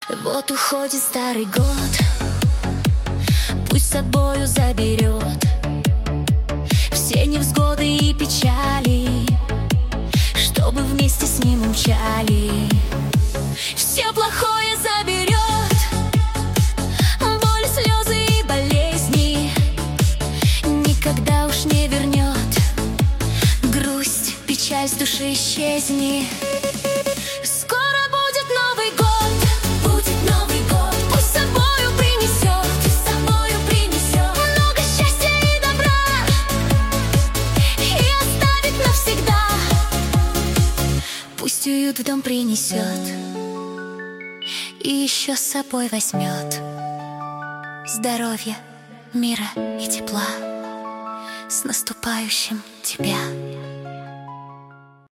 Вот уходит старый год, пусть с собою заберет все невзгоды и печали, чтобы вместе с ним умчали. Все плохое заберет, боль, слезы и болезни, никогда уж не вернет грусть, печаль с души исчезни. Скоро будет Новый год, будет Новый год, пусть с собою принесет много счастья и добра, и оставит навсегда. Пусть уют в дом принесет и еще с собой возьмет здоровья, мира и тепла. С наступающим тебя!